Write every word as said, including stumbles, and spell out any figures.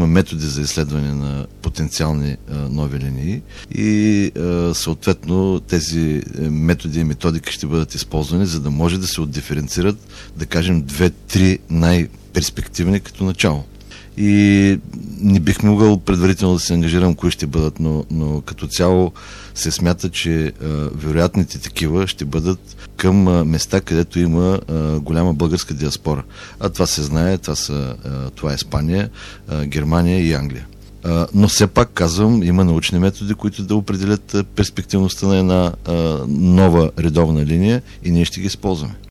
има методи за изследване на потенциални а, нови линии и а, съответно тези методи и методики ще бъдат използвани, за да може да се отдиференцират, да кажем, две-три най-перспективни като начало. И не бих могъл предварително да се ангажирам кои ще бъдат, но, но като цяло се смята, че а, вероятните такива ще бъдат към а, места, където има а, голяма българска диаспора. А това се знае, това, са, а, това е Испания, а, Германия и Англия. А, но все пак, казвам, има научни методи, които да определят а, перспективността на една а, нова редовна линия и ние ще ги използваме.